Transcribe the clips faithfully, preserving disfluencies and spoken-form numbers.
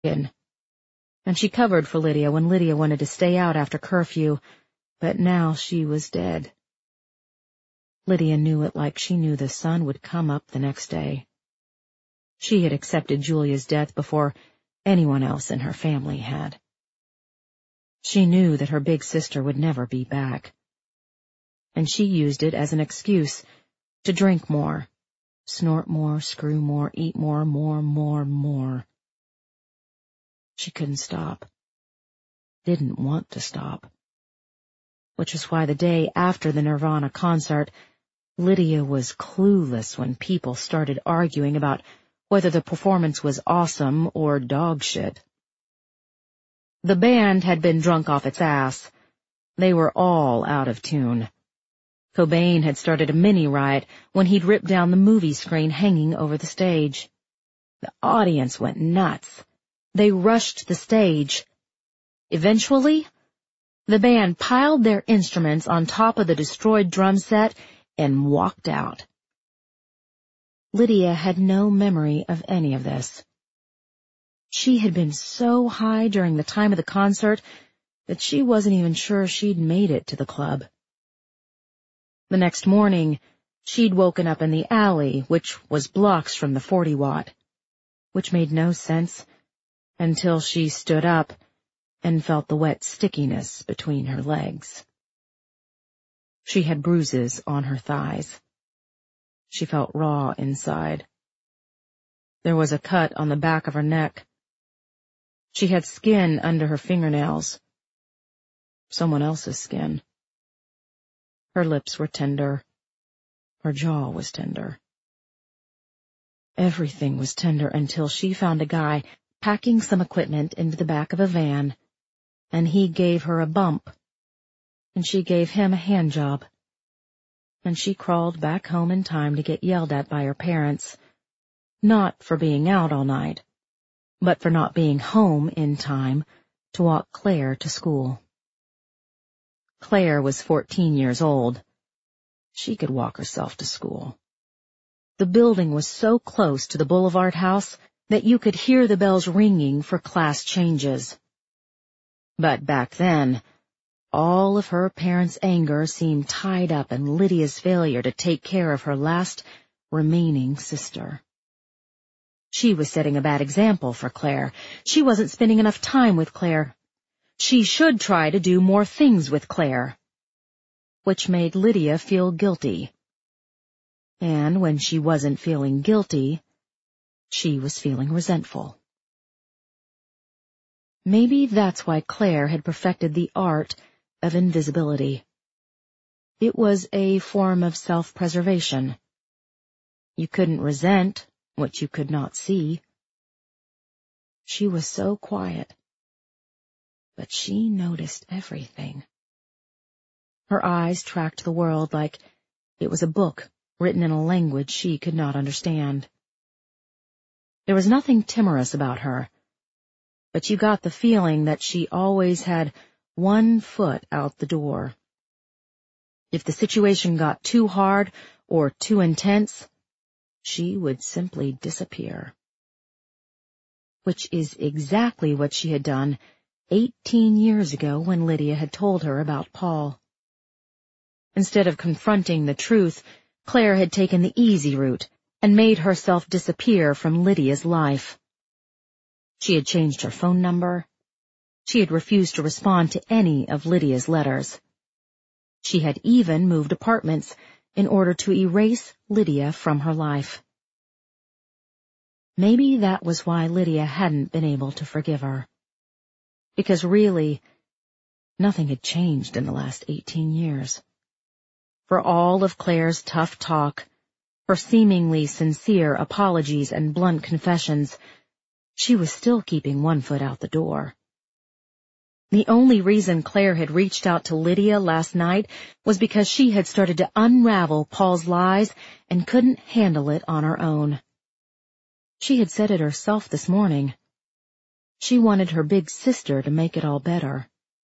and she covered for Lydia when Lydia wanted to stay out after curfew, but now she was dead. Lydia knew it like she knew the sun would come up the next day. She had accepted Julia's death before anyone else in her family had. She knew that her big sister would never be back, and she used it as an excuse to drink more, snort more, screw more, eat more, more, more, more. She couldn't stop. Didn't want to stop. Which is why the day after the Nirvana concert, Lydia was clueless when people started arguing about whether the performance was awesome or dog shit. The band had been drunk off its ass. They were all out of tune. Cobain had started a mini-riot when he'd ripped down the movie screen hanging over the stage. The audience went nuts. They rushed the stage. Eventually, the band piled their instruments on top of the destroyed drum set and walked out. Lydia had no memory of any of this. She had been so high during the time of the concert that she wasn't even sure she'd made it to the club. The next morning, she'd woken up in the alley, which was blocks from the forty watt, which made no sense until she stood up and felt the wet stickiness between her legs. She had bruises on her thighs. She felt raw inside. There was a cut on the back of her neck. She had skin under her fingernails. Someone else's skin. Her lips were tender. Her jaw was tender. Everything was tender until she found a guy packing some equipment into the back of a van, and he gave her a bump, and she gave him a hand job, and she crawled back home in time to get yelled at by her parents, not for being out all night, but for not being home in time to walk Claire to school. Claire was fourteen years old. She could walk herself to school. The building was so close to the Boulevard house that you could hear the bells ringing for class changes. But back then, all of her parents' anger seemed tied up in Lydia's failure to take care of her last remaining sister. She was setting a bad example for Claire. She wasn't spending enough time with Claire. She should try to do more things with Claire, which made Lydia feel guilty. And when she wasn't feeling guilty, she was feeling resentful. Maybe that's why Claire had perfected the art of invisibility. It was a form of self-preservation. You couldn't resent what you could not see. She was so quiet, but she noticed everything. Her eyes tracked the world like it was a book written in a language she could not understand. There was nothing timorous about her, but you got the feeling that she always had one foot out the door. If the situation got too hard or too intense, she would simply disappear. Which is exactly what she had done eighteen years ago when Lydia had told her about Paul. Instead of confronting the truth, Claire had taken the easy route and made herself disappear from Lydia's life. She had changed her phone number. She had refused to respond to any of Lydia's letters. She had even moved apartments in order to erase Lydia from her life. Maybe that was why Lydia hadn't been able to forgive her. Because really, nothing had changed in the last eighteen years. For all of Claire's tough talk, her seemingly sincere apologies and blunt confessions, she was still keeping one foot out the door. The only reason Claire had reached out to Lydia last night was because she had started to unravel Paul's lies and couldn't handle it on her own. She had said it herself this morning. She wanted her big sister to make it all better.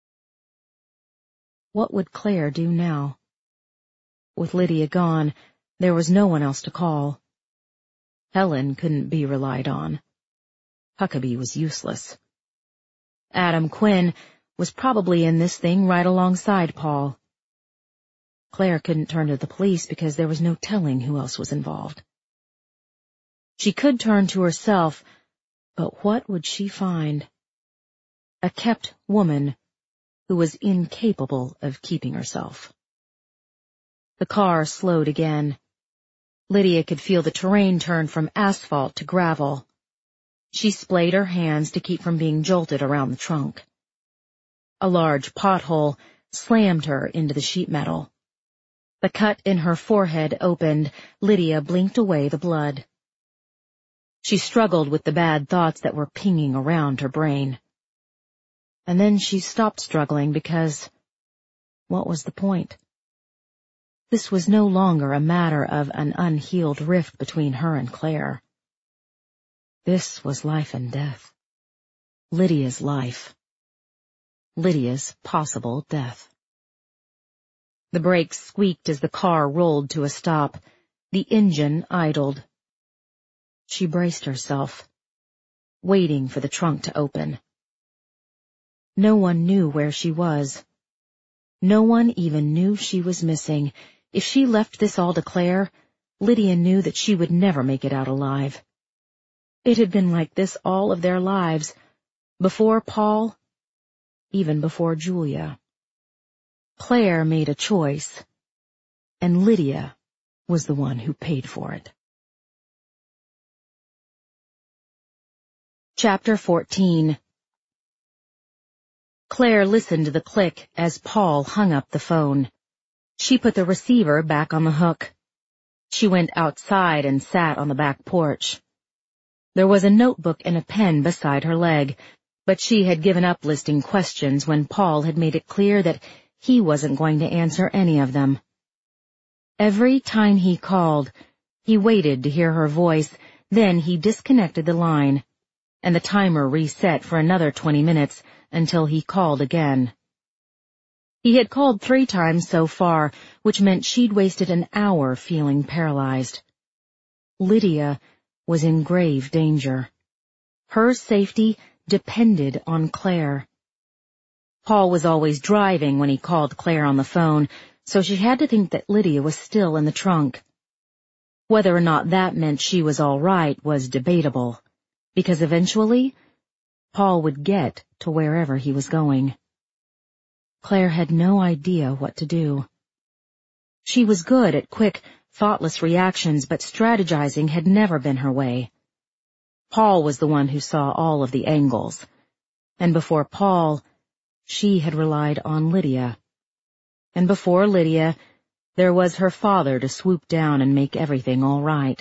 What would Claire do now? With Lydia gone, there was no one else to call. Helen couldn't be relied on. Huckabee was useless. Adam Quinn was probably in this thing right alongside Paul. Claire couldn't turn to the police because there was no telling who else was involved. She could turn to herself, but what would she find? A kept woman who was incapable of keeping herself. The car slowed again. Lydia could feel the terrain turn from asphalt to gravel. She splayed her hands to keep from being jolted around the trunk. A large pothole slammed her into the sheet metal. The cut in her forehead opened. Lydia blinked away the blood. She struggled with the bad thoughts that were pinging around her brain. And then she stopped struggling because, what was the point? This was no longer a matter of an unhealed rift between her and Claire. This was life and death. Lydia's life. Lydia's possible death. The brakes squeaked as the car rolled to a stop. The engine idled. She braced herself, waiting for the trunk to open. No one knew where she was. No one even knew she was missing. If she left this all to Claire, Lydia knew that she would never make it out alive. It had been like this all of their lives, before Paul, even before Julia. Claire made a choice, and Lydia was the one who paid for it. Chapter fourteen. Claire listened to the click as Paul hung up the phone. She put the receiver back on the hook. She went outside and sat on the back porch. There was a notebook and a pen beside her leg, but she had given up listing questions when Paul had made it clear that he wasn't going to answer any of them. Every time he called, he waited to hear her voice, then he disconnected the line, and the timer reset for another twenty minutes until he called again. He had called three times so far, which meant she'd wasted an hour feeling paralyzed. Lydia was in grave danger. Her safety depended on Claire. Paul was always driving when he called Claire on the phone, so she had to think that Lydia was still in the trunk. Whether or not that meant she was all right was debatable, because eventually, Paul would get to wherever he was going. Claire had no idea what to do. She was good at quick, thoughtless reactions, but strategizing had never been her way. Paul was the one who saw all of the angles, and before Paul, she had relied on Lydia. And before Lydia, there was her father to swoop down and make everything all right.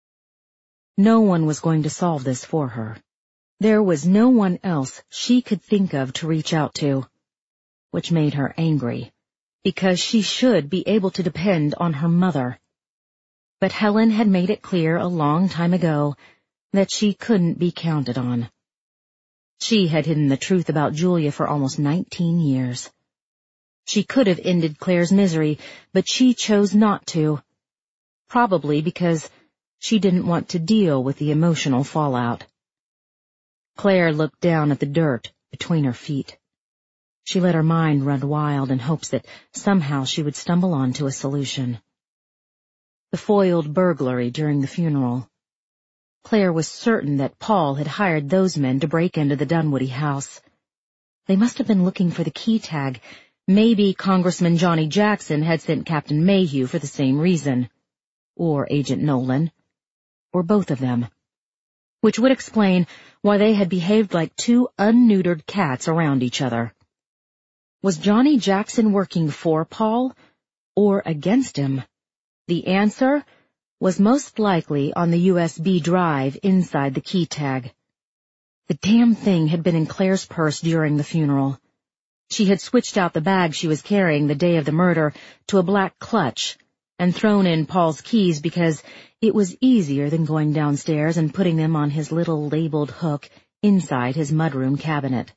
No one was going to solve this for her. There was no one else she could think of to reach out to, which made her angry, because she should be able to depend on her mother. But Helen had made it clear a long time ago that she couldn't be counted on. She had hidden the truth about Julia for almost nineteen years. She could have ended Claire's misery, but she chose not to, probably because she didn't want to deal with the emotional fallout. Claire looked down at the dirt between her feet. She let her mind run wild in hopes that somehow she would stumble onto a solution. The foiled burglary during the funeral. Claire was certain that Paul had hired those men to break into the Dunwoody house. They must have been looking for the key tag. Maybe Congressman Johnny Jackson had sent Captain Mayhew for the same reason. Or Agent Nolan. Or both of them. Which would explain why they had behaved like two unneutered cats around each other. Was Johnny Jackson working for Paul, or against him? The answer was most likely on the U S B drive inside the key tag. The damn thing had been in Claire's purse during the funeral. She had switched out the bag she was carrying the day of the murder to a black clutch and thrown in Paul's keys because it was easier than going downstairs and putting them on his little labeled hook inside his mudroom cabinet.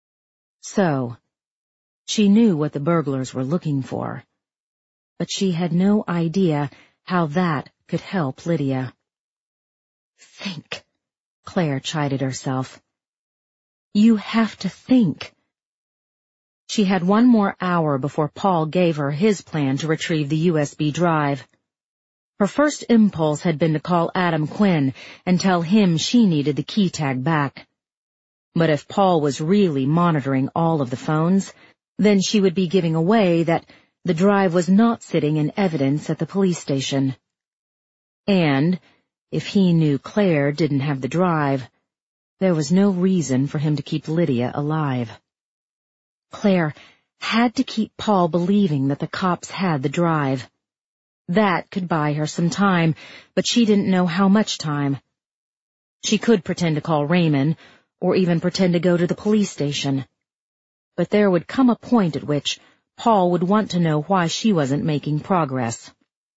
So, she knew what the burglars were looking for, but she had no idea how that could help Lydia. Think, Claire chided herself. You have to think. She had one more hour before Paul gave her his plan to retrieve the U S B drive. Her first impulse had been to call Adam Quinn and tell him she needed the key tag back. But if Paul was really monitoring all of the phones, then she would be giving away that the drive was not sitting in evidence at the police station. And if he knew Claire didn't have the drive, there was no reason for him to keep Lydia alive. Claire had to keep Paul believing that the cops had the drive. That could buy her some time, but she didn't know how much time. She could pretend to call Raymond, or even pretend to go to the police station. But there would come a point at which Paul would want to know why she wasn't making progress.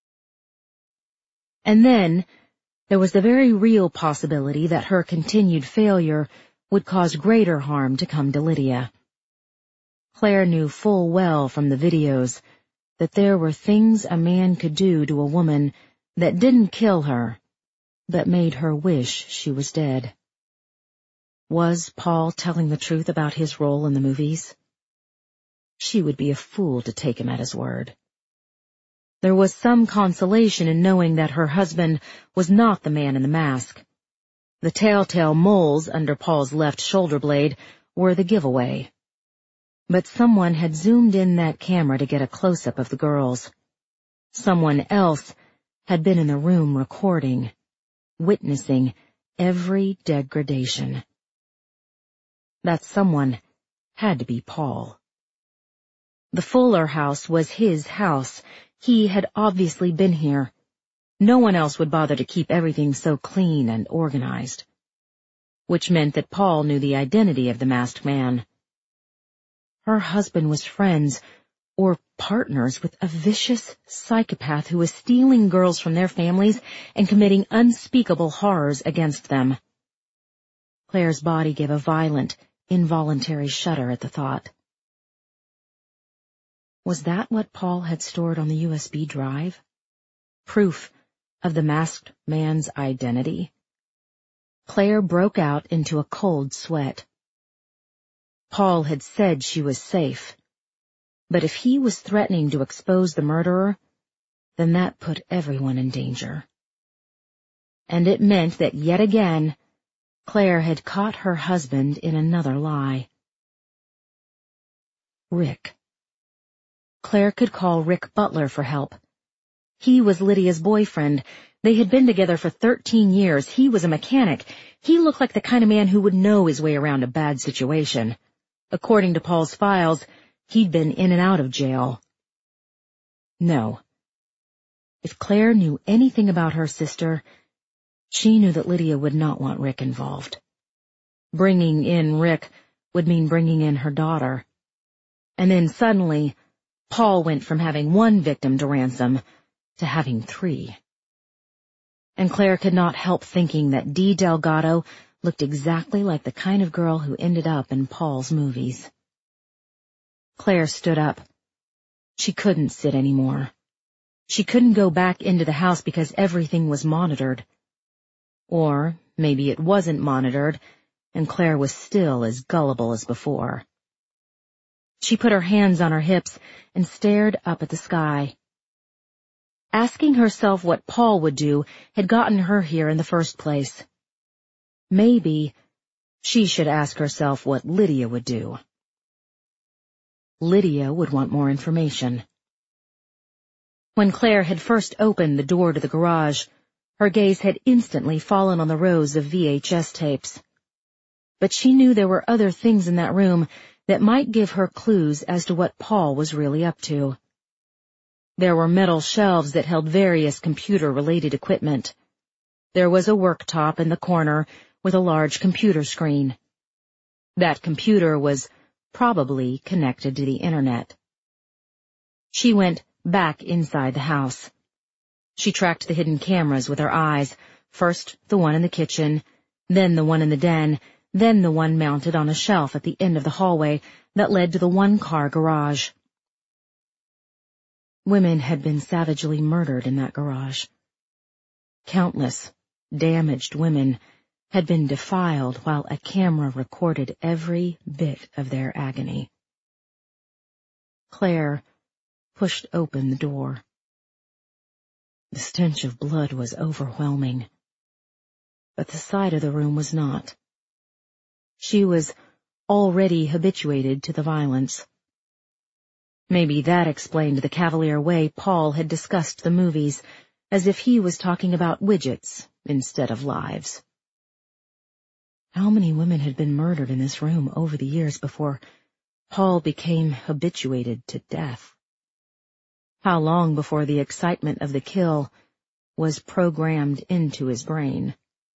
And then there was the very real possibility that her continued failure would cause greater harm to come to Lydia. Claire knew full well from the videos that there were things a man could do to a woman that didn't kill her, but made her wish she was dead. Was Paul telling the truth about his role in the movies? She would be a fool to take him at his word. There was some consolation in knowing that her husband was not the man in the mask. The telltale moles under Paul's left shoulder blade were the giveaway. But someone had zoomed in that camera to get a close-up of the girls. Someone else had been in the room recording, witnessing every degradation. That someone had to be Paul. The Fuller house was his house. He had obviously been here. No one else would bother to keep everything so clean and organized. Which meant that Paul knew the identity of the masked man. Her husband was friends, or partners, with a vicious psychopath who was stealing girls from their families and committing unspeakable horrors against them. Claire's body gave a violent, involuntary shudder at the thought. Was that what Paul had stored on the U S B drive? Proof of the masked man's identity? Claire broke out into a cold sweat. Paul had said she was safe, but if he was threatening to expose the murderer, then that put everyone in danger. And it meant that yet again, Claire had caught her husband in another lie. Rick. Claire could call Rick Butler for help. He was Lydia's boyfriend. They had been together for thirteen years. He was a mechanic. He looked like the kind of man who would know his way around a bad situation. According to Paul's files, he'd been in and out of jail. No. If Claire knew anything about her sister, she knew that Lydia would not want Rick involved. Bringing in Rick would mean bringing in her daughter. And then suddenly, Paul went from having one victim to ransom to having three. And Claire could not help thinking that Dee Delgado looked exactly like the kind of girl who ended up in Paul's movies. Claire stood up. She couldn't sit anymore. She couldn't go back into the house because everything was monitored. Or maybe it wasn't monitored, and Claire was still as gullible as before. She put her hands on her hips and stared up at the sky. Asking herself what Paul would do had gotten her here in the first place. Maybe she should ask herself what Lydia would do. Lydia would want more information. When Claire had first opened the door to the garage, her gaze had instantly fallen on the rows of V H S tapes. But she knew there were other things in that room that might give her clues as to what Paul was really up to. There were metal shelves that held various computer-related equipment. There was a worktop in the corner with a large computer screen. That computer was probably connected to the internet. She went back inside the house. She tracked the hidden cameras with her eyes, first the one in the kitchen, then the one in the den, then the one mounted on a shelf at the end of the hallway that led to the one-car garage. Women had been savagely murdered in that garage. Countless, damaged women had been defiled while a camera recorded every bit of their agony. Claire pushed open the door. The stench of blood was overwhelming, but the side of the room was not. She was already habituated to the violence. Maybe that explained the cavalier way Paul had discussed the movies, as if he was talking about widgets instead of lives. How many women had been murdered in this room over the years before Paul became habituated to death? How long before the excitement of the kill was programmed into his brain?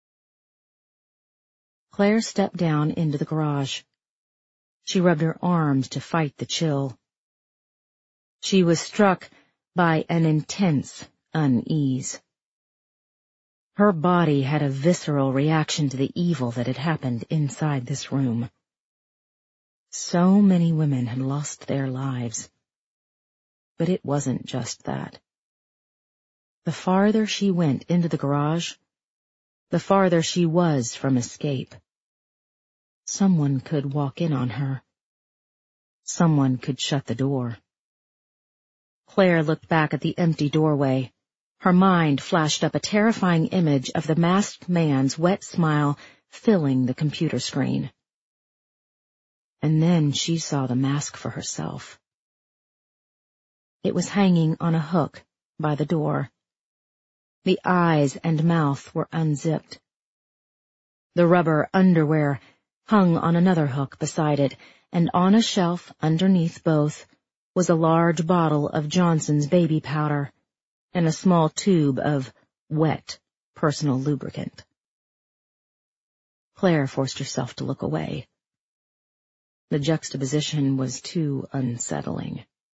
Claire stepped down into the garage. She rubbed her arms to fight the chill. She was struck by an intense unease. Her body had a visceral reaction to the evil that had happened inside this room. So many women had lost their lives. But it wasn't just that. The farther she went into the garage, the farther she was from escape. Someone could walk in on her. Someone could shut the door. Claire looked back at the empty doorway. Her mind flashed up a terrifying image of the masked man's wet smile filling the computer screen. And then she saw the mask for herself. It was hanging on a hook by the door. The eyes and mouth were unzipped. The rubber underwear hung on another hook beside it, and on a shelf underneath both was a large bottle of Johnson's baby powder and a small tube of wet personal lubricant. Claire forced herself to look away. The juxtaposition was too unsettling.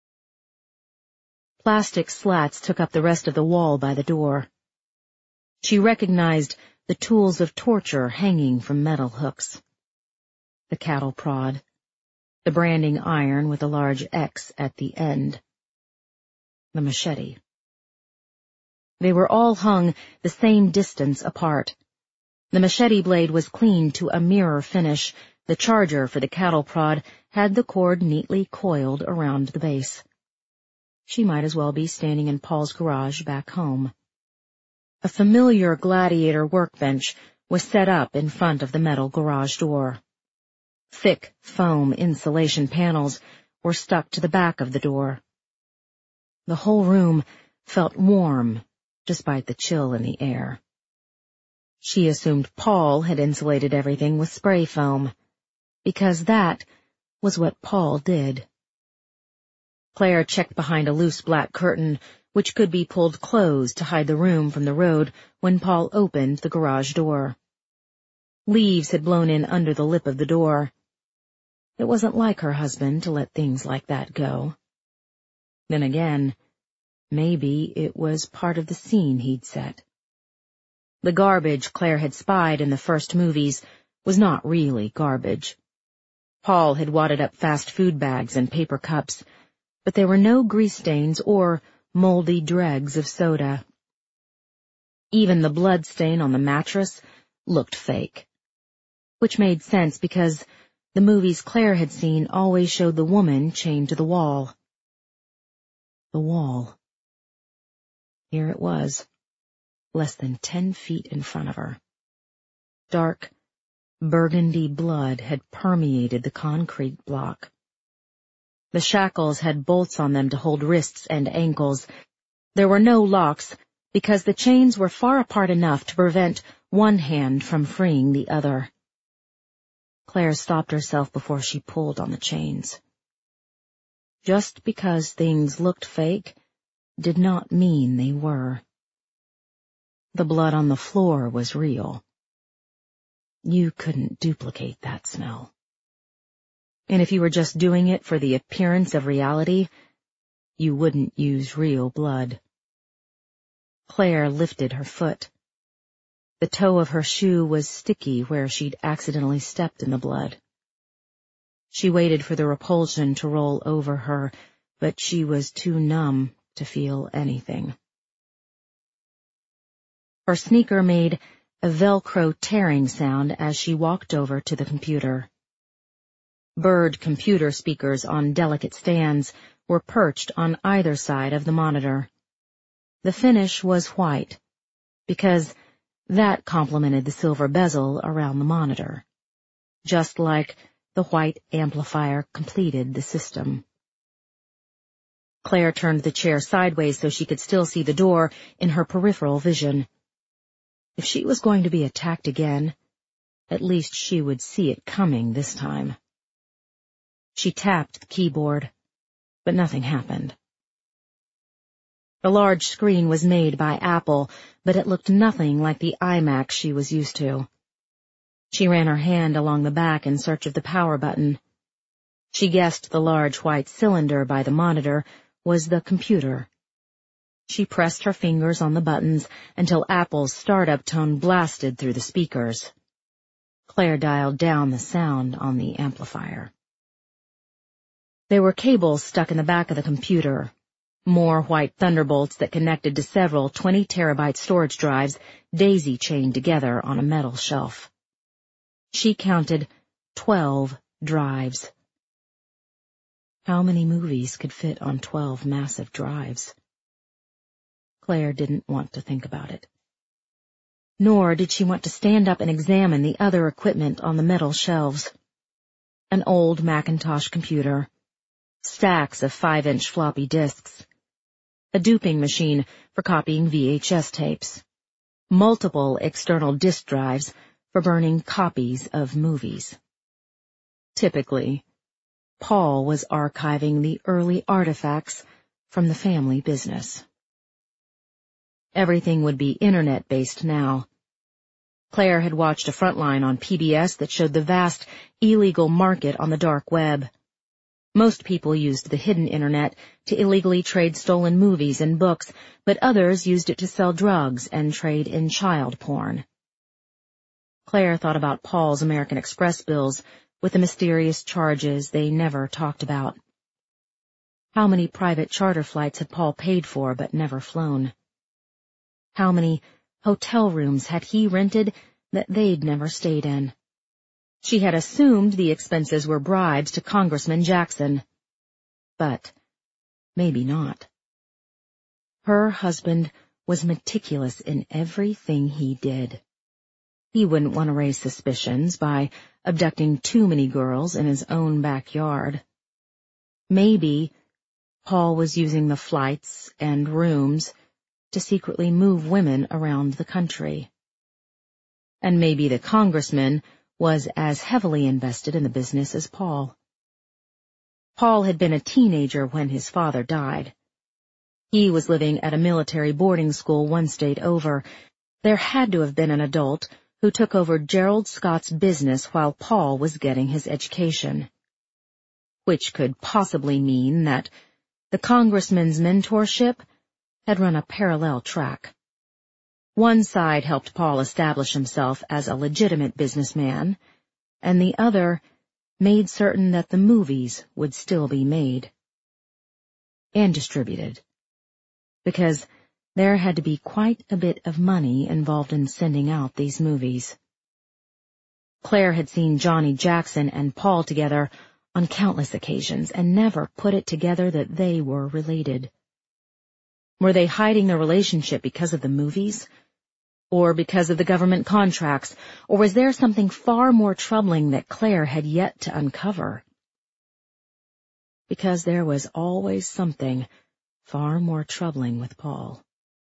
Plastic slats took up the rest of the wall by the door. She recognized the tools of torture hanging from metal hooks. The cattle prod, the branding iron with a large X at the end, the machete. They were all hung the same distance apart. The machete blade was cleaned to a mirror finish. The charger for the cattle prod had the cord neatly coiled around the base. She might as well be standing in Paul's garage back home. A familiar gladiator workbench was set up in front of the metal garage door. Thick foam insulation panels were stuck to the back of the door. The whole room felt warm, despite the chill in the air. She assumed Paul had insulated everything with spray foam, because that was what Paul did. Claire checked behind a loose black curtain, which could be pulled closed to hide the room from the road when Paul opened the garage door. Leaves had blown in under the lip of the door. It wasn't like her husband to let things like that go. Then again, maybe it was part of the scene he'd set. The garbage Claire had spied in the first movies was not really garbage. Paul had wadded up fast food bags and paper cups, but there were no grease stains or moldy dregs of soda. Even the blood stain on the mattress looked fake, which made sense because the movies Claire had seen always showed the woman chained to the wall. The wall. Here it was, less than ten feet in front of her. Dark, burgundy blood had permeated the concrete block. The shackles had bolts on them to hold wrists and ankles. There were no locks because the chains were far apart enough to prevent one hand from freeing the other. Claire stopped herself before she pulled on the chains. Just because things looked fake did not mean they were. The blood on the floor was real. You couldn't duplicate that smell. And if you were just doing it for the appearance of reality, you wouldn't use real blood. Claire lifted her foot. The toe of her shoe was sticky where she'd accidentally stepped in the blood. She waited for the repulsion to roll over her, but she was too numb to feel anything. Her sneaker made a Velcro tearing sound as she walked over to the computer. Bird computer speakers on delicate stands were perched on either side of the monitor. The finish was white, because that complemented the silver bezel around the monitor, just like the white amplifier completed the system. Claire turned the chair sideways so she could still see the door in her peripheral vision. If she was going to be attacked again, at least she would see it coming this time. She tapped the keyboard, but nothing happened. The large screen was made by Apple, but it looked nothing like the iMac she was used to. She ran her hand along the back in search of the power button. She guessed the large white cylinder by the monitor was the computer. She pressed her fingers on the buttons until Apple's startup tone blasted through the speakers. Claire dialed down the sound on the amplifier. There were cables stuck in the back of the computer, more white thunderbolts that connected to several twenty terabyte storage drives daisy-chained together on a metal shelf. She counted twelve drives. How many movies could fit on twelve massive drives? Claire didn't want to think about it. Nor did she want to stand up and examine the other equipment on the metal shelves. An old Macintosh computer, stacks of five-inch floppy disks, a duping machine for copying V H S tapes, multiple external disk drives for burning copies of movies. Typically, Paul was archiving the early artifacts from the family business. Everything would be internet-based now. Claire had watched a frontline on P B S that showed the vast illegal market on the dark web. Most people used the hidden internet to illegally trade stolen movies and books, but others used it to sell drugs and trade in child porn. Claire thought about Paul's American Express bills with the mysterious charges they never talked about. How many private charter flights had Paul paid for but never flown? How many hotel rooms had he rented that they'd never stayed in? She had assumed the expenses were bribes to Congressman Jackson. But maybe not. Her husband was meticulous in everything he did. He wouldn't want to raise suspicions by abducting too many girls in his own backyard. Maybe Paul was using the flights and rooms to secretly move women around the country. And maybe the congressman was as heavily invested in the business as Paul. Paul had been a teenager when his father died. He was living at a military boarding school one state over. There had to have been an adult who took over Gerald Scott's business while Paul was getting his education. Which could possibly mean that the congressman's mentorship had run a parallel track. One side helped Paul establish himself as a legitimate businessman, and the other made certain that the movies would still be made. And distributed. Because there had to be quite a bit of money involved in sending out these movies. Claire had seen Johnny Jackson and Paul together on countless occasions and never put it together that they were related. Were they hiding their relationship because of the movies? Or because of the government contracts? Or was there something far more troubling that Claire had yet to uncover? Because there was always something far more troubling with Paul.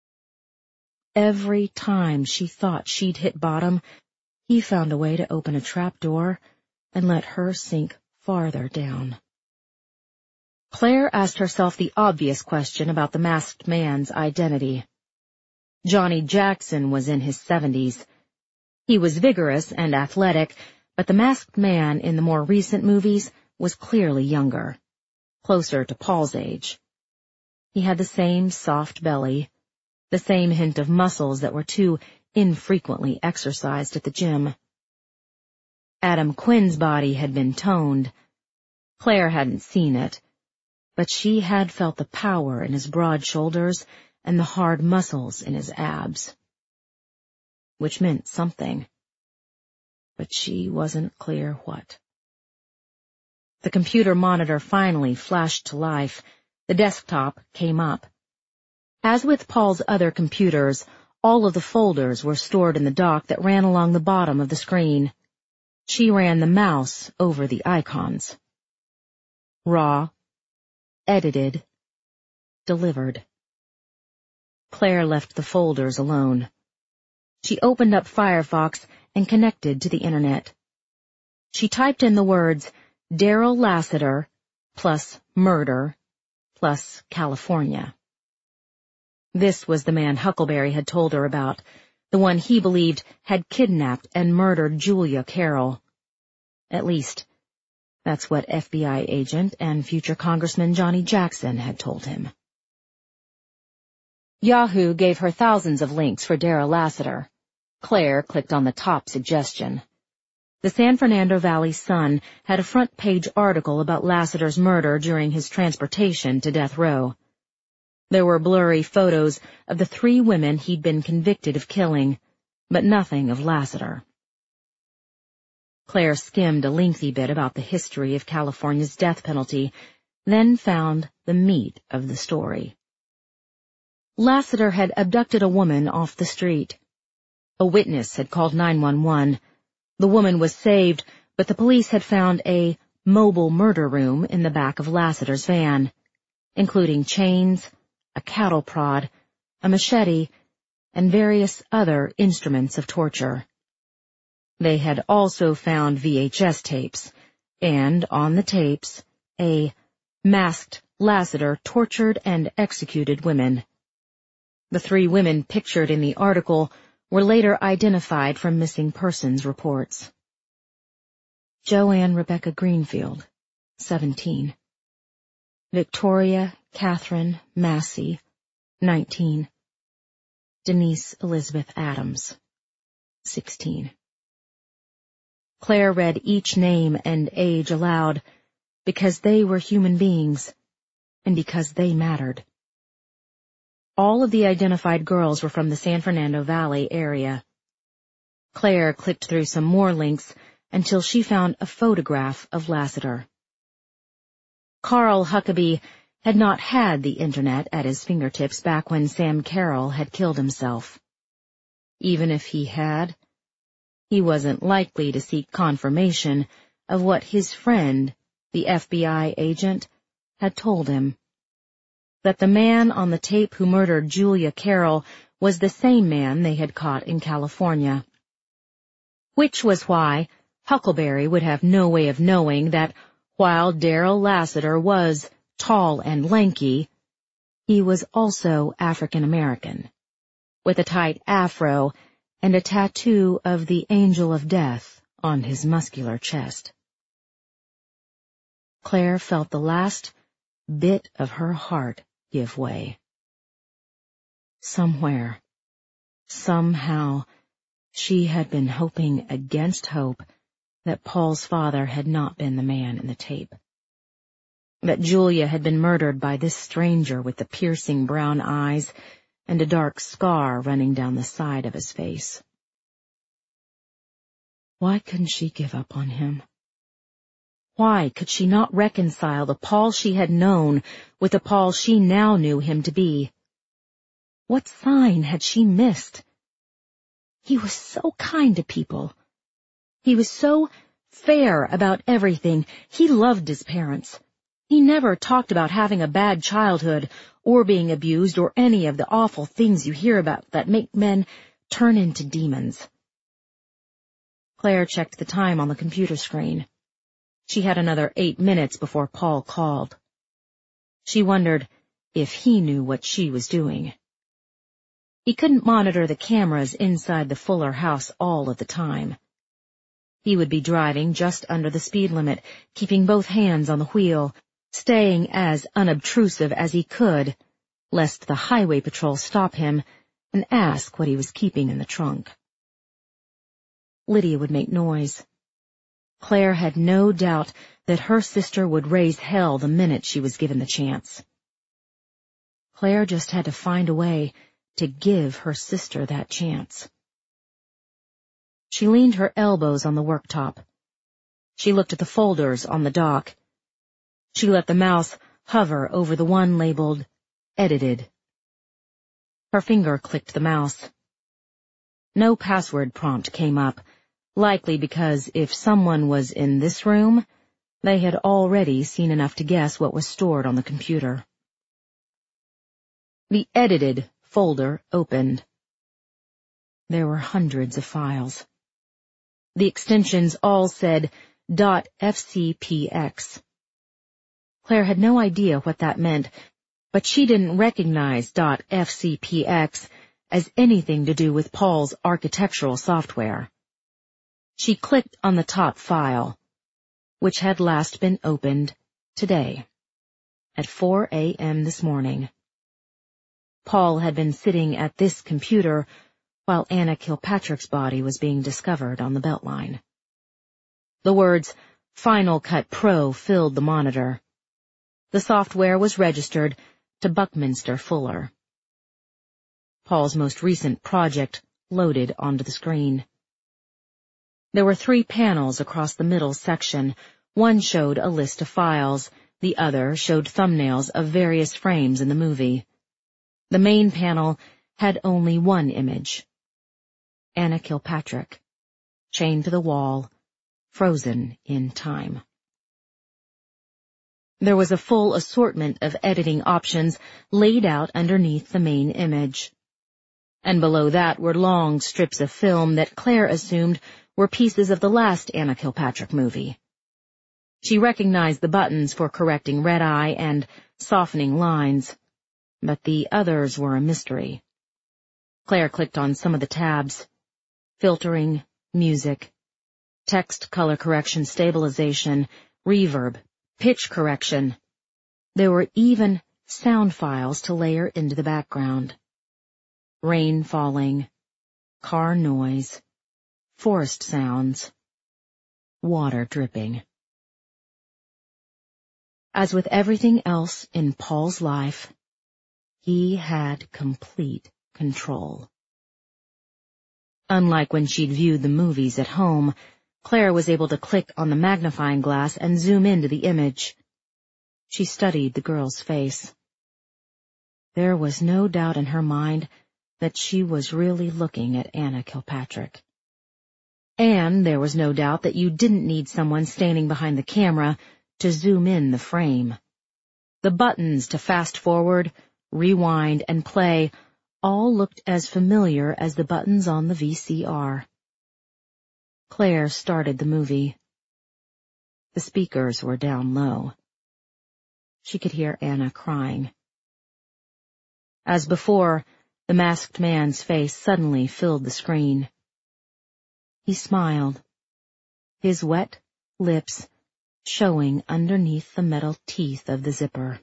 Every time she thought she'd hit bottom, he found a way to open a trap door and let her sink farther down. Claire asked herself the obvious question about the masked man's identity. Johnny Jackson was in his seventies. He was vigorous and athletic, but the masked man in the more recent movies was clearly younger, closer to Paul's age. He had the same soft belly, the same hint of muscles that were too infrequently exercised at the gym. Adam Quinn's body had been toned. Claire hadn't seen it, but she had felt the power in his broad shoulders and the hard muscles in his abs. which meant something. But she wasn't clear what. The computer monitor finally flashed to life. The desktop came up. As with Paul's other computers, all of the folders were stored in the dock that ran along the bottom of the screen. She ran the mouse over the icons. Raw, edited, delivered. Claire left the folders alone. She opened up Firefox and connected to the internet. She typed in the words Daryl Lassiter plus murder plus California. This was the man Huckleberry had told her about, the one he believed had kidnapped and murdered Julia Carroll. At least, that's what F B I agent and future Congressman Johnny Jackson had told him. Yahoo gave her thousands of links for Daryl Lassiter. Claire clicked on the top suggestion. The San Fernando Valley Sun had a front-page article about Lassiter's murder during his transportation to death row. There were blurry photos of the three women he'd been convicted of killing, but nothing of Lassiter. Claire skimmed a lengthy bit about the history of California's death penalty, then found the meat of the story. Lassiter had abducted a woman off the street. A witness had called nine one one. The woman was saved, but the police had found a mobile murder room in the back of Lassiter's van, including chains, a cattle prod, a machete, and various other instruments of torture. They had also found V H S tapes, and on the tapes, a masked Lassiter tortured and executed women. The three women pictured in the article were later identified from missing persons reports. Joanne Rebecca Greenfield, seventeen. Victoria Catherine Massey, nineteen. Denise Elizabeth Adams, sixteen. Claire read each name and age aloud because they were human beings and because they mattered. All of the identified girls were from the San Fernando Valley area. Claire clicked through some more links until she found a photograph of Lassiter. Carl Huckabee had not had the internet at his fingertips back when Sam Carroll had killed himself. Even if he had, he wasn't likely to seek confirmation of what his friend, the F B I agent, had told him. That the man on the tape who murdered Julia Carroll was the same man they had caught in California. Which was why Huckleberry would have no way of knowing that while Daryl Lassiter was tall and lanky, he was also African American, with a tight afro and a tattoo of the Angel of Death on his muscular chest. Claire felt the last bit of her heart give way. Somewhere, somehow, she had been hoping against hope that Paul's father had not been the man in the tape. That Julia had been murdered by this stranger with the piercing brown eyes and a dark scar running down the side of his face. Why couldn't she give up on him? Why could she not reconcile the Paul she had known with the Paul she now knew him to be? What sign had she missed? He was so kind to people. He was so fair about everything. He loved his parents. He never talked about having a bad childhood or being abused or any of the awful things you hear about that make men turn into demons. Claire checked the time on the computer screen. She had another eight minutes before Paul called. She wondered if he knew what she was doing. He couldn't monitor the cameras inside the Fuller house all of the time. He would be driving just under the speed limit, keeping both hands on the wheel, staying as unobtrusive as he could, lest the highway patrol stop him and ask what he was keeping in the trunk. Lydia would make noise. Claire had no doubt that her sister would raise hell the minute she was given the chance. Claire just had to find a way to give her sister that chance. She leaned her elbows on the worktop. She looked at the folders on the dock. She let the mouse hover over the one labeled Edited. Her finger clicked the mouse. No password prompt came up, likely because if someone was in this room, they had already seen enough to guess what was stored on the computer. The Edited folder opened. There were hundreds of files. The extensions all said .fcpx. Claire had no idea what that meant, but she didn't recognize .fcpx as anything to do with Paul's architectural software. She clicked on the top file, which had last been opened today, at four a m this morning. Paul had been sitting at this computer while Anna Kilpatrick's body was being discovered on the Beltline. The words Final Cut Pro filled the monitor. The software was registered to Buckminster Fuller. Paul's most recent project loaded onto the screen. There were three panels across the middle section. One showed a list of files. The other showed thumbnails of various frames in the movie. The main panel had only one image. Anna Kilpatrick, chained to the wall, frozen in time. There was a full assortment of editing options laid out underneath the main image. And below that were long strips of film that Claire assumed were pieces of the last Anna Kilpatrick movie. She recognized the buttons for correcting red eye and softening lines, but the others were a mystery. Claire clicked on some of the tabs: filtering, music, text color correction stabilization, reverb, pitch correction. There were even sound files to layer into the background. Rain falling, car noise, forest sounds, water dripping. As with everything else in Paul's life, he had complete control. Unlike when she'd viewed the movies at home, Claire was able to click on the magnifying glass and zoom into the image. She studied the girl's face. There was no doubt in her mind that she was really looking at Anna Kilpatrick. And there was no doubt that you didn't need someone standing behind the camera to zoom in the frame. The buttons to fast forward, rewind, and play all looked as familiar as the buttons on the V C R. Claire started the movie. The speakers were down low. She could hear Anna crying. As before, the masked man's face suddenly filled the screen. He smiled, his wet lips showing underneath the metal teeth of the zipper.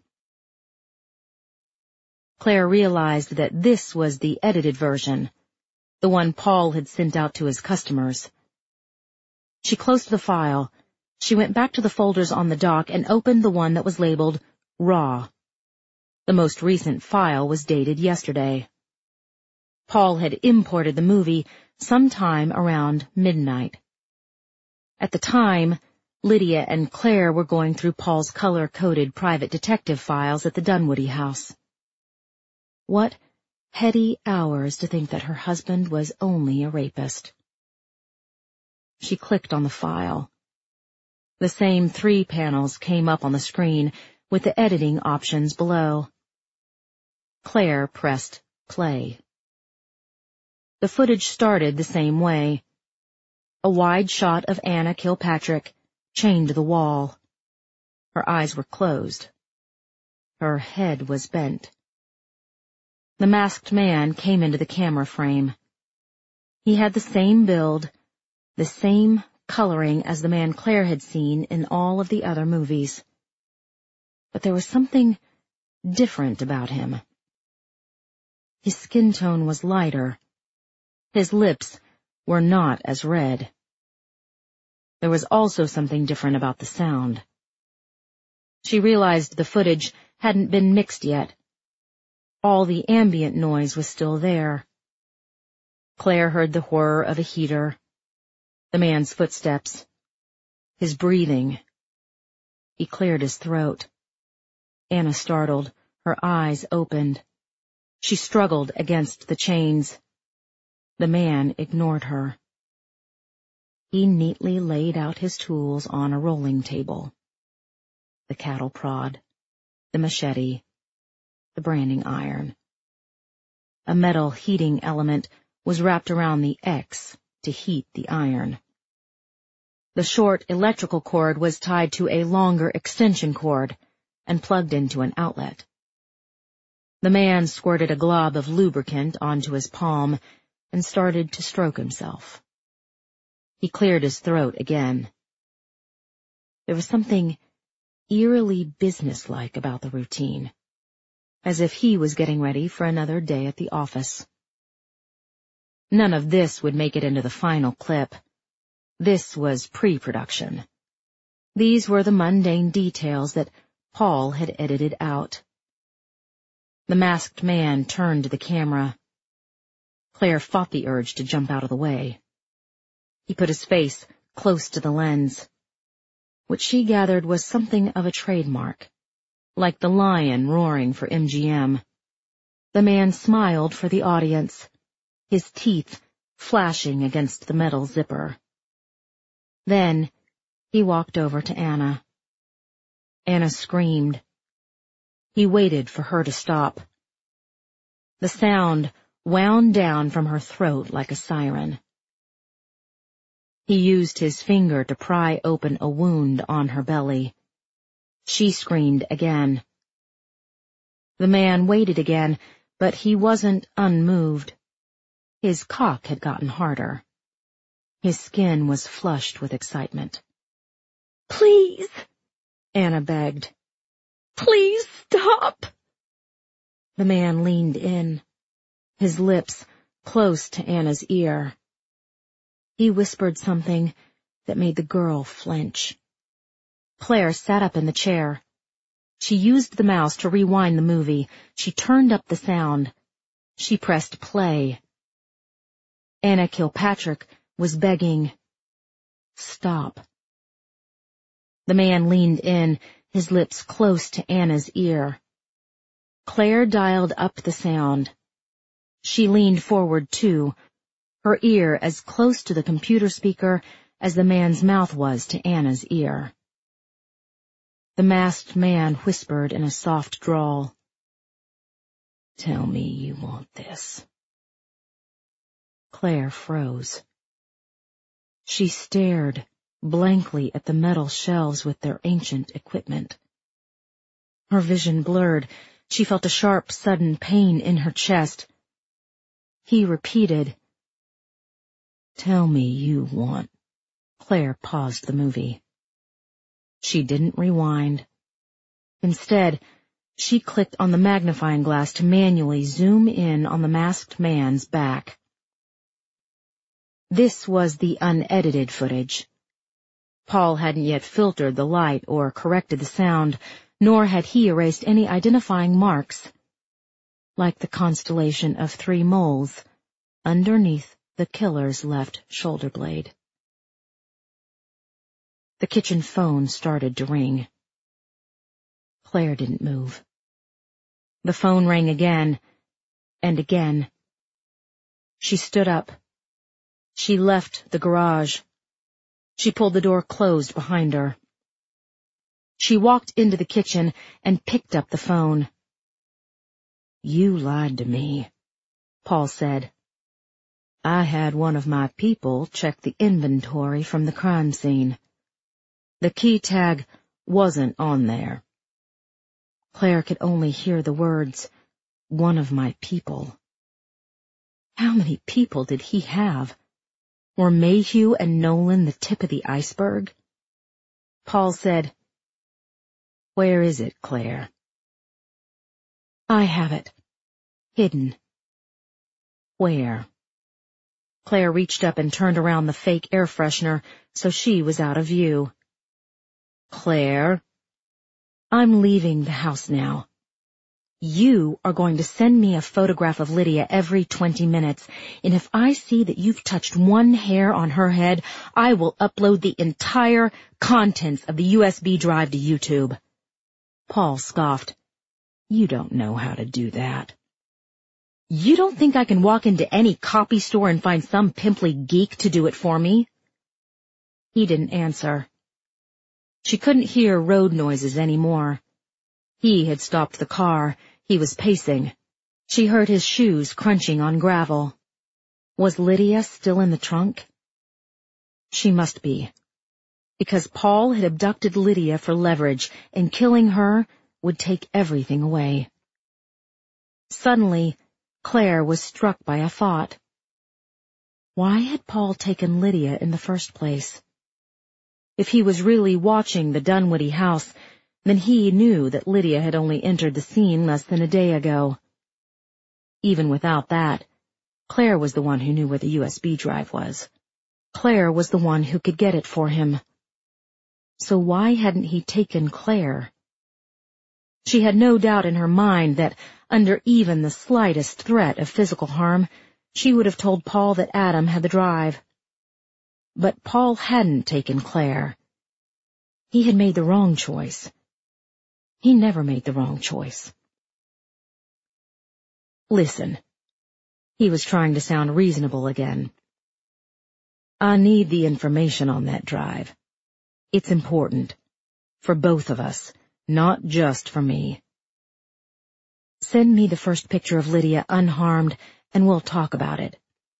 Claire realized that this was the edited version, the one Paul had sent out to his customers. She closed the file. She went back to the folders on the dock and opened the one that was labeled Raw. The most recent file was dated yesterday. Paul had imported the movie sometime around midnight. At the time, Lydia and Claire were going through Paul's color-coded private detective files at the Dunwoody house. What heady hours to think that her husband was only a rapist. She clicked on the file. The same three panels came up on the screen with the editing options below. Claire pressed play. The footage started the same way. A wide shot of Anna Kilpatrick chained to the wall. Her eyes were closed. Her head was bent. The masked man came into the camera frame. He had the same build, the same coloring as the man Claire had seen in all of the other movies. But there was something different about him. His skin tone was lighter. His lips were not as red. There was also something different about the sound. She realized the footage hadn't been mixed yet. All the ambient noise was still there. Claire heard the whir of a heater, The man's footsteps. His breathing. He cleared his throat. Anna startled. Her eyes opened. She struggled against the chains. The man ignored her. He neatly laid out his tools on a rolling table. The cattle prod, the machete, the branding iron. A metal heating element was wrapped around the X to heat the iron. The short electrical cord was tied to a longer extension cord and plugged into an outlet. The man squirted a glob of lubricant onto his palm and started to stroke himself. He cleared his throat again. There was something eerily businesslike about the routine, as if he was getting ready for another day at the office. None of this would make it into the final clip. This was pre-production. These were the mundane details that Paul had edited out. The masked man turned to the camera. Claire fought the urge to jump out of the way. He put his face close to the lens. What she gathered was something of a trademark, like the lion roaring for M G M. The man smiled for the audience, his teeth flashing against the metal zipper. Then he walked over to Anna. Anna screamed. He waited for her to stop. The sound wound down from her throat like a siren. He used his finger to pry open a wound on her belly. She screamed again. The man waited again, but he wasn't unmoved. His cock had gotten harder. His skin was flushed with excitement. "Please," Anna begged. "Please stop." The man leaned in, his lips close to Anna's ear. He whispered something that made the girl flinch. Claire sat up in the chair. She used the mouse to rewind the movie. She turned up the sound. She pressed play. Anna Kilpatrick was begging, "Stop." The man leaned in, his lips close to Anna's ear. Claire dialed up the sound. She leaned forward, too, her ear as close to the computer speaker as the man's mouth was to Anna's ear. The masked man whispered in a soft drawl, "Tell me you want this." Claire froze. She stared blankly at the metal shelves with their ancient equipment. Her vision blurred. She felt a sharp, sudden pain in her chest. He repeated, "Tell me you want." Claire paused the movie. She didn't rewind. Instead, she clicked on the magnifying glass to manually zoom in on the masked man's back. This was the unedited footage. Paul hadn't yet filtered the light or corrected the sound, nor had he erased any identifying marks, like the constellation of three moles underneath the killer's left shoulder blade. The kitchen phone started to ring. Claire didn't move. The phone rang again, and again. She stood up. She left the garage. She pulled the door closed behind her. She walked into the kitchen and picked up the phone. "You lied to me," Paul said. "I had one of my people check the inventory from the crime scene. The key tag wasn't on there." Claire could only hear the words, "one of my people." How many people did he have? Were Mayhew and Nolan the tip of the iceberg? Paul said, "Where is it, Claire?" "I have it. Hidden." "Where?" Claire reached up and turned around the fake air freshener so she was out of view. "Claire?" "I'm leaving the house now." You are going to send me a photograph of Lydia every twenty minutes, and if I see that you've touched one hair on her head, I will upload the entire contents of the U S B drive to YouTube. Paul scoffed. You don't know how to do that. You don't think I can walk into any copy store and find some pimply geek to do it for me? He didn't answer. She couldn't hear road noises anymore. He had stopped the car. He was pacing. She heard his shoes crunching on gravel. Was Lydia still in the trunk? She must be, because Paul had abducted Lydia for leverage, and killing her would take everything away. Suddenly, Claire was struck by a thought. Why had Paul taken Lydia in the first place? If he was really watching the Dunwoody house, then he knew that Lydia had only entered the scene less than a day ago. Even without that, Claire was the one who knew where the U S B drive was. Claire was the one who could get it for him. So why hadn't he taken Claire? She had no doubt in her mind that, under even the slightest threat of physical harm, she would have told Paul that Adam had the drive. But Paul hadn't taken Claire. He had made the wrong choice. He never made the wrong choice. Listen. He was trying to sound reasonable again. I need the information on that drive. It's important. For both of us, not just for me. Send me the first picture of Lydia unharmed, and we'll talk about it.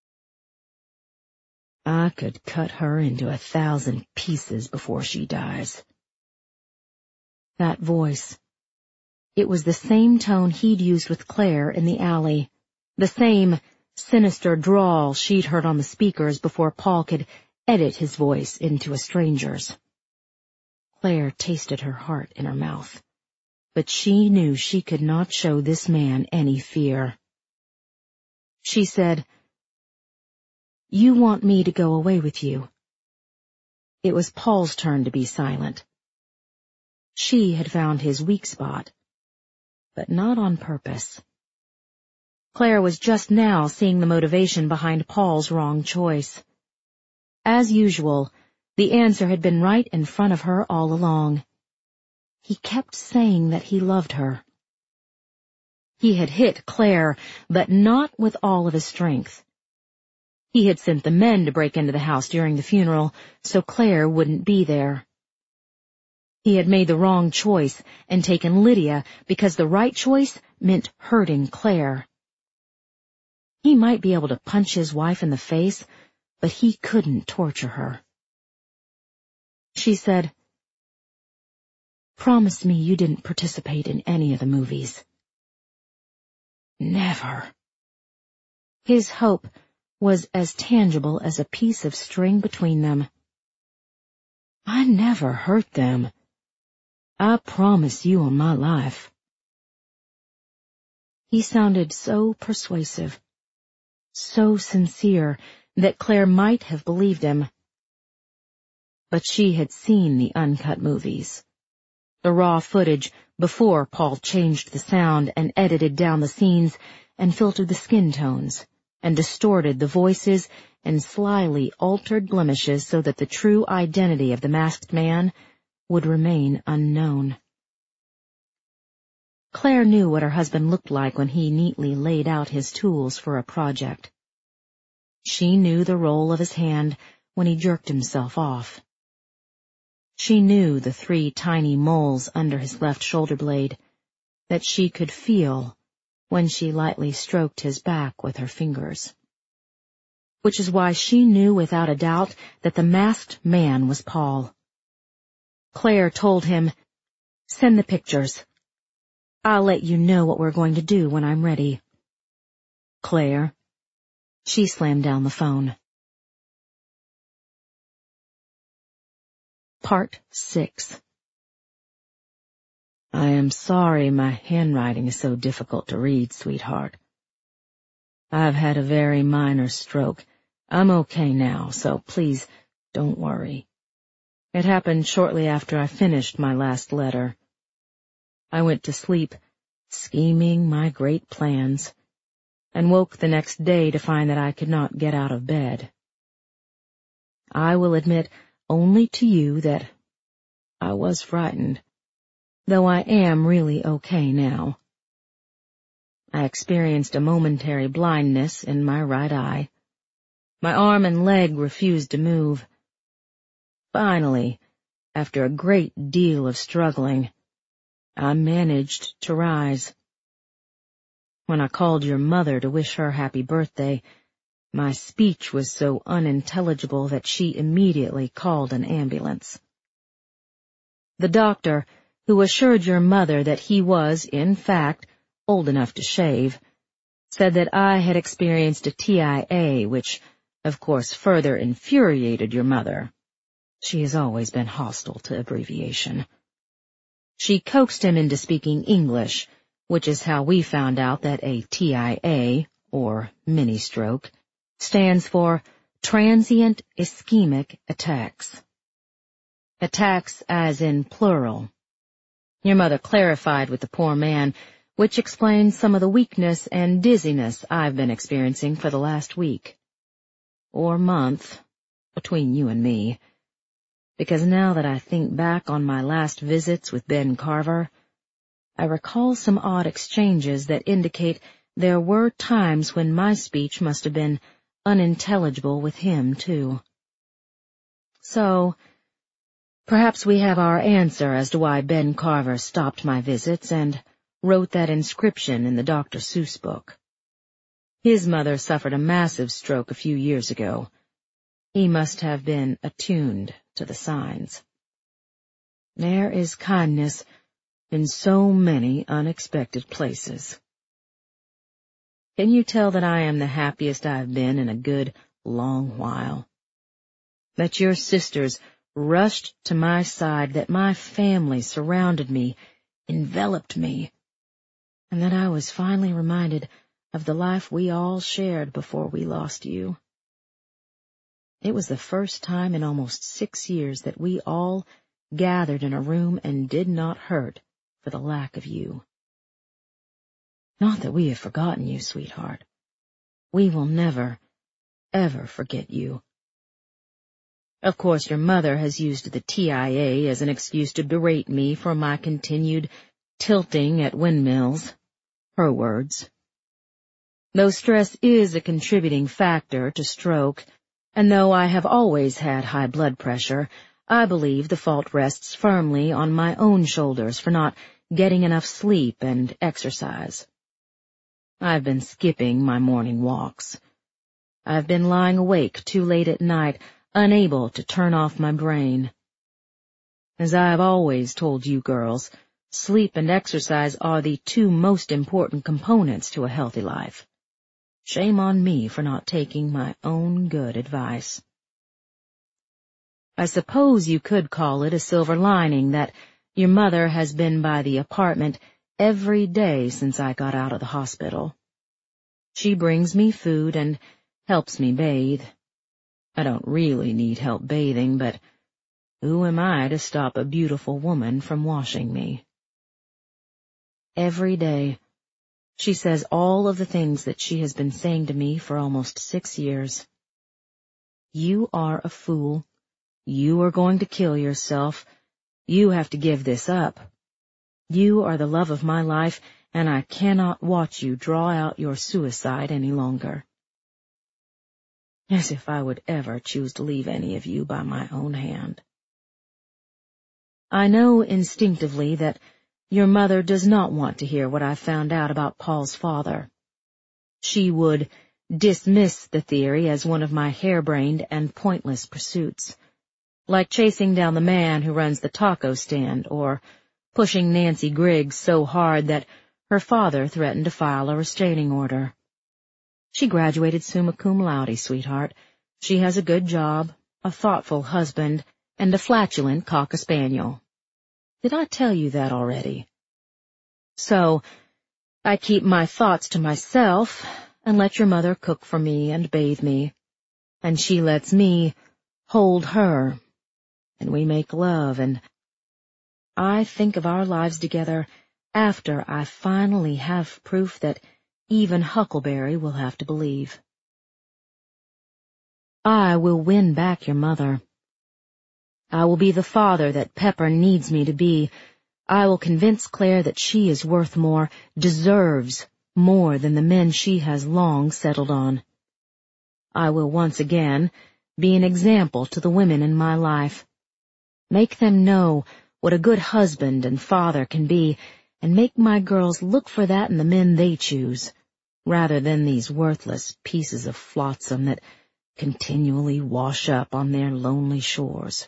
I could cut her into a thousand pieces before she dies. That voice. It was the same tone he'd used with Claire in the alley, the same sinister drawl she'd heard on the speakers before Paul could edit his voice into a stranger's. Claire tasted her heart in her mouth, but she knew she could not show this man any fear. She said, You want me to go away with you. It was Paul's turn to be silent. She had found his weak spot, but not on purpose. Claire was just now seeing the motivation behind Paul's wrong choice. As usual, the answer had been right in front of her all along. He kept saying that he loved her. He had hit Claire, but not with all of his strength. He had sent the men to break into the house during the funeral, so Claire wouldn't be there. He had made the wrong choice and taken Lydia because the right choice meant hurting Claire. He might be able to punch his wife in the face, but he couldn't torture her. She said, Promise me you didn't participate in any of the movies. Never. His hope was as tangible as a piece of string between them. I never hurt them. I promise you on my life. He sounded so persuasive, so sincere, that Claire might have believed him. But she had seen the uncut movies, the raw footage before Paul changed the sound and edited down the scenes and filtered the skin tones and distorted the voices and slyly altered blemishes so that the true identity of the masked man would remain unknown. Claire knew what her husband looked like when he neatly laid out his tools for a project. She knew the roll of his hand when he jerked himself off. She knew the three tiny moles under his left shoulder blade that she could feel when she lightly stroked his back with her fingers. Which is why she knew without a doubt that the masked man was Paul. Claire told him, Send the pictures. I'll let you know what we're going to do when I'm ready. Claire. She slammed down the phone. Part six. I am sorry my handwriting is so difficult to read, sweetheart. I've had a very minor stroke. I'm okay now, so please don't worry. It happened shortly after I finished my last letter. I went to sleep, scheming my great plans, and woke the next day to find that I could not get out of bed. I will admit only to you that I was frightened, though I am really okay now. I experienced a momentary blindness in my right eye. My arm and leg refused to move. Finally, after a great deal of struggling, I managed to rise. When I called your mother to wish her happy birthday, my speech was so unintelligible that she immediately called an ambulance. The doctor, who assured your mother that he was, in fact, old enough to shave, said that I had experienced a T I A, which, of course, further infuriated your mother. She has always been hostile to abbreviation. She coaxed him into speaking English, which is how we found out that a T I A, or mini-stroke, stands for Transient Ischemic Attacks. Attacks as in plural. Your mother clarified with the poor man, which explains some of the weakness and dizziness I've been experiencing for the last week. Or month, between you and me. Because now that I think back on my last visits with Ben Carver, I recall some odd exchanges that indicate there were times when my speech must have been unintelligible with him, too. So, perhaps we have our answer as to why Ben Carver stopped my visits and wrote that inscription in the Doctor Seuss book. His mother suffered a massive stroke a few years ago. He must have been attuned to the signs. There is kindness in so many unexpected places. Can you tell that I am the happiest I've been in a good long while? That your sisters rushed to my side, that my family surrounded me, enveloped me, and that I was finally reminded of the life we all shared before we lost you. It was the first time in almost six years that we all gathered in a room and did not hurt for the lack of you. Not that we have forgotten you, sweetheart. We will never, ever forget you. Of course, your mother has used the T I A as an excuse to berate me for my continued tilting at windmills. Her words. Though stress is a contributing factor to stroke, and though I have always had high blood pressure, I believe the fault rests firmly on my own shoulders for not getting enough sleep and exercise. I've been skipping my morning walks. I've been lying awake too late at night, unable to turn off my brain. As I have always told you girls, sleep and exercise are the two most important components to a healthy life. Shame on me for not taking my own good advice. I suppose you could call it a silver lining that your mother has been by the apartment every day since I got out of the hospital. She brings me food and helps me bathe. I don't really need help bathing, but who am I to stop a beautiful woman from washing me? Every day, she says all of the things that she has been saying to me for almost six years. You are a fool. You are going to kill yourself. You have to give this up. You are the love of my life, and I cannot watch you draw out your suicide any longer. As if I would ever choose to leave any of you by my own hand. I know instinctively that your mother does not want to hear what I found out about Paul's father. She would dismiss the theory as one of my harebrained and pointless pursuits, like chasing down the man who runs the taco stand or pushing Nancy Griggs so hard that her father threatened to file a restraining order. She graduated summa cum laude, sweetheart. She has a good job, a thoughtful husband, and a flatulent cocker-spaniel. Did I tell you that already? So, I keep my thoughts to myself and let your mother cook for me and bathe me, and she lets me hold her, and we make love, and I think of our lives together after I finally have proof that even Huckleberry will have to believe. I will win back your mother. I will be the father that Pepper needs me to be. I will convince Claire that she is worth more, deserves more than the men she has long settled on. I will once again be an example to the women in my life. Make them know what a good husband and father can be, and make my girls look for that in the men they choose, rather than these worthless pieces of flotsam that continually wash up on their lonely shores.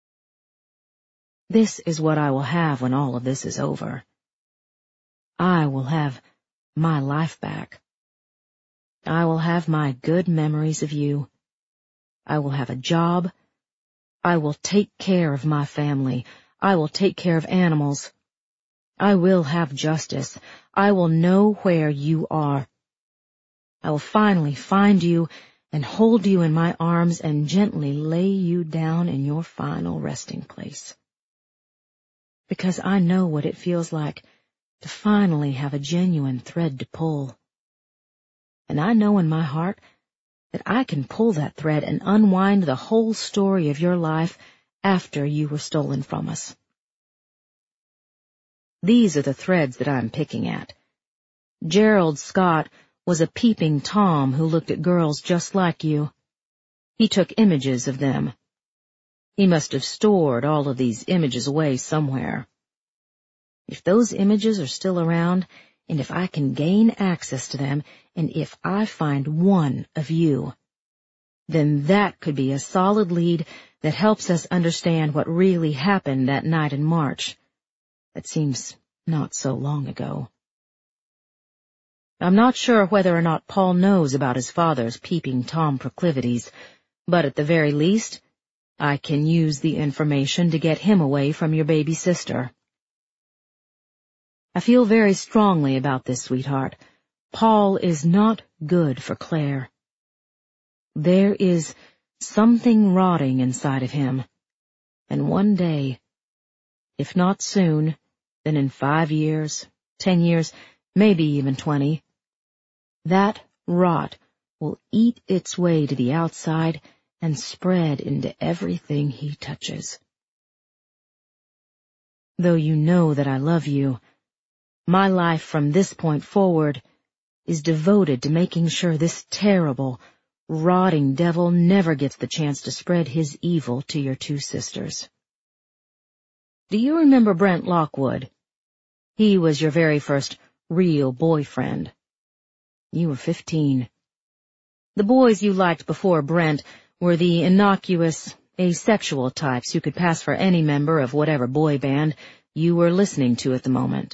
This is what I will have when all of this is over. I will have my life back. I will have my good memories of you. I will have a job. I will take care of my family. I will take care of animals. I will have justice. I will know where you are. I will finally find you and hold you in my arms and gently lay you down in your final resting place. Because I know what it feels like to finally have a genuine thread to pull. And I know in my heart that I can pull that thread and unwind the whole story of your life after you were stolen from us. These are the threads that I'm picking at. Gerald Scott was a peeping Tom who looked at girls just like you. He took images of them. He must have stored all of these images away somewhere. If those images are still around, and if I can gain access to them, and if I find one of you, then that could be a solid lead that helps us understand what really happened that night in March. That seems not so long ago. I'm not sure whether or not Paul knows about his father's peeping Tom proclivities, but at the very least, I can use the information to get him away from your baby sister. I feel very strongly about this, sweetheart. Paul is not good for Claire. There is something rotting inside of him, and one day, if not soon, then in five years, ten years, maybe even twenty, that rot will eat its way to the outside and spread into everything he touches. Though you know that I love you, my life from this point forward is devoted to making sure this terrible, rotting devil never gets the chance to spread his evil to your two sisters. Do you remember Brent Lockwood? He was your very first real boyfriend. You were fifteen. The boys you liked before Brent were the innocuous, asexual types who could pass for any member of whatever boy band you were listening to at the moment.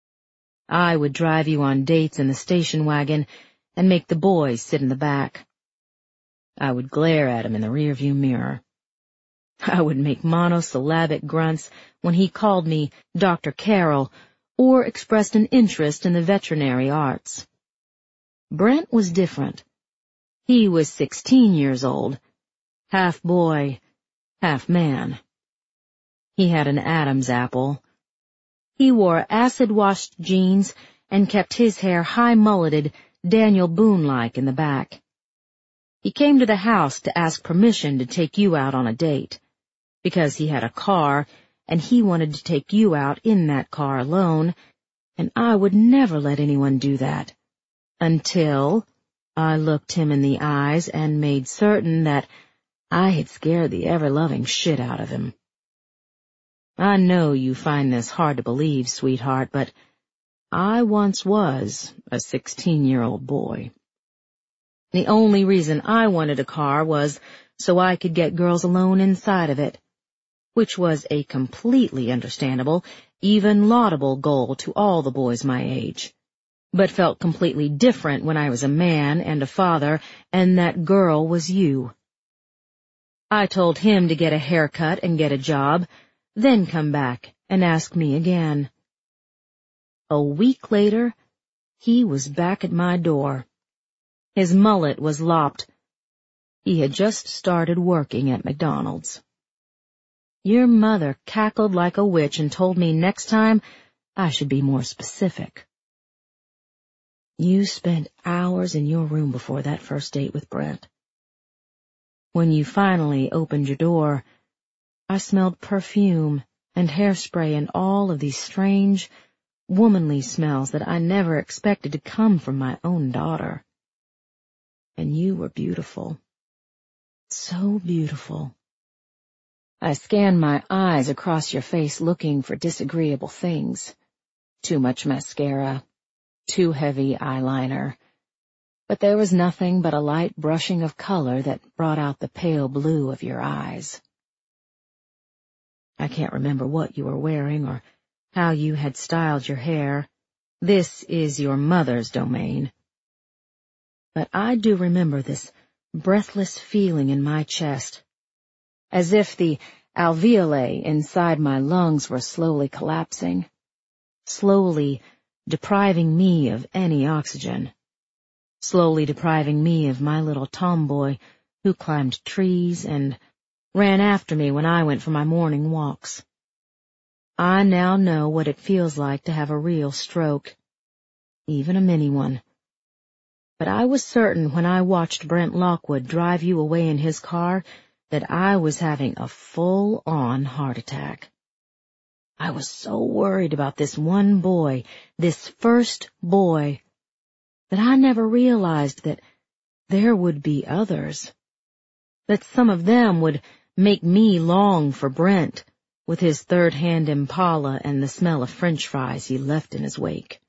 I would drive you on dates in the station wagon and make the boys sit in the back. I would glare at him in the rearview mirror. I would make monosyllabic grunts when he called me Doctor Carroll or expressed an interest in the veterinary arts. Brent was different. He was sixteen years old, half boy, half man. He had an Adam's apple. He wore acid-washed jeans and kept his hair high-mulleted, Daniel Boone-like in the back. He came to the house to ask permission to take you out on a date, because he had a car, and he wanted to take you out in that car alone, and I would never let anyone do that, until I looked him in the eyes and made certain that I had scared the ever-loving shit out of him. I know you find this hard to believe, sweetheart, but I once was a sixteen-year-old boy. The only reason I wanted a car was so I could get girls alone inside of it, which was a completely understandable, even laudable goal to all the boys my age, but felt completely different when I was a man and a father, and that girl was you. I told him to get a haircut and get a job, then come back and ask me again. A week later, he was back at my door. His mullet was lopped. He had just started working at McDonald's. Your mother cackled like a witch and told me next time I should be more specific. You spent hours in your room before that first date with Brent. When you finally opened your door, I smelled perfume and hairspray and all of these strange, womanly smells that I never expected to come from my own daughter. And you were beautiful. So beautiful. I scanned my eyes across your face looking for disagreeable things. Too much mascara, too heavy eyeliner. But there was nothing but a light brushing of color that brought out the pale blue of your eyes. I can't remember what you were wearing or how you had styled your hair. This is your mother's domain. But I do remember this breathless feeling in my chest, as if the alveoli inside my lungs were slowly collapsing, slowly depriving me of any oxygen, slowly depriving me of my little tomboy who climbed trees and ran after me when I went for my morning walks. I now know what it feels like to have a real stroke, even a mini one. But I was certain when I watched Brent Lockwood drive you away in his car that I was having a full-on heart attack. I was so worried about this one boy, this first boy, that I never realized that there would be others, that some of them would make me long for Brent, with his third-hand Impala and the smell of French fries he left in his wake.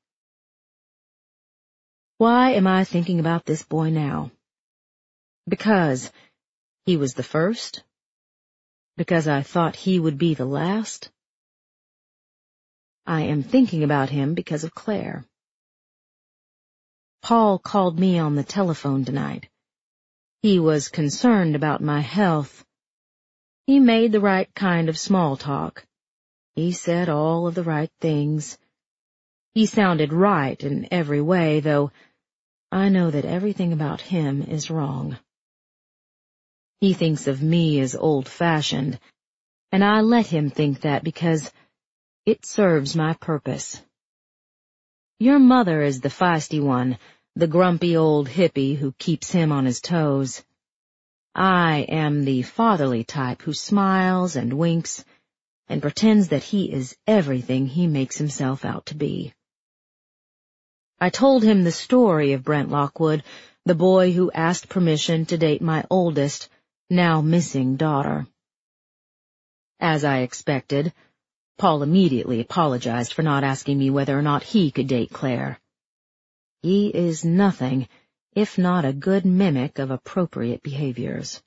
Why am I thinking about this boy now? Because he was the first? Because I thought he would be the last? I am thinking about him because of Claire. Paul called me on the telephone tonight. He was concerned about my health. He made the right kind of small talk. He said all of the right things. He sounded right in every way, though I know that everything about him is wrong. He thinks of me as old-fashioned, and I let him think that because it serves my purpose. Your mother is the feisty one, the grumpy old hippie who keeps him on his toes. I am the fatherly type who smiles and winks and pretends that he is everything he makes himself out to be. I told him the story of Brent Lockwood, the boy who asked permission to date my oldest, now missing daughter. As I expected, Paul immediately apologized for not asking me whether or not he could date Claire. He is nothing if not a good mimic of appropriate behaviors.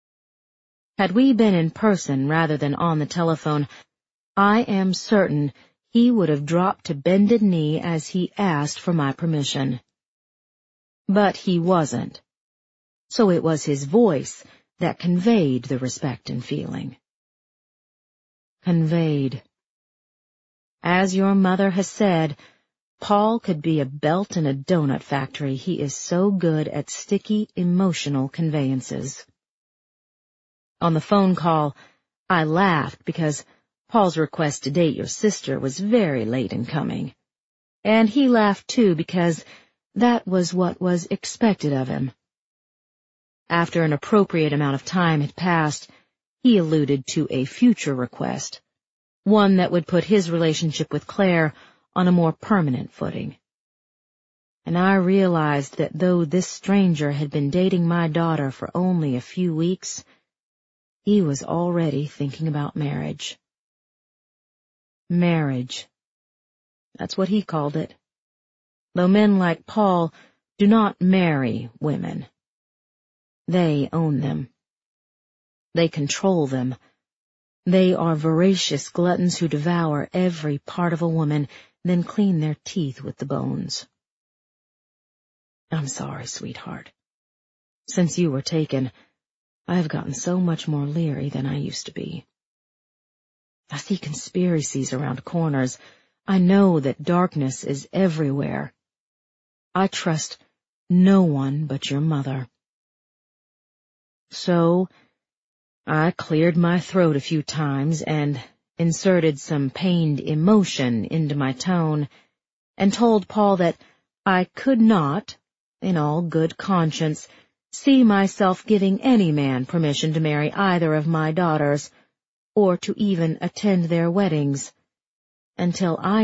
Had we been in person rather than on the telephone, I am certain he would have dropped to bended knee as he asked for my permission. But he wasn't, so it was his voice that conveyed the respect and feeling. Conveyed. As your mother has said, Paul could be a belt in a donut factory. He is so good at sticky, emotional conveyances. On the phone call, I laughed because Paul's request to date your sister was very late in coming. And he laughed too because that was what was expected of him. After an appropriate amount of time had passed, he alluded to a future request, one that would put his relationship with Claire on a more permanent footing. And I realized that though this stranger had been dating my daughter for only a few weeks, he was already thinking about marriage. Marriage. That's what he called it. Though men like Paul do not marry women. They own them. They control them. They are voracious gluttons who devour every part of a woman, then clean their teeth with the bones. I'm sorry, sweetheart. Since you were taken, I have gotten so much more leery than I used to be. I see conspiracies around corners. I know that darkness is everywhere. I trust no one but your mother. So, I cleared my throat a few times and inserted some pained emotion into my tone, and told Paul that I could not, in all good conscience, see myself giving any man permission to marry either of my daughters, or to even attend their weddings, until I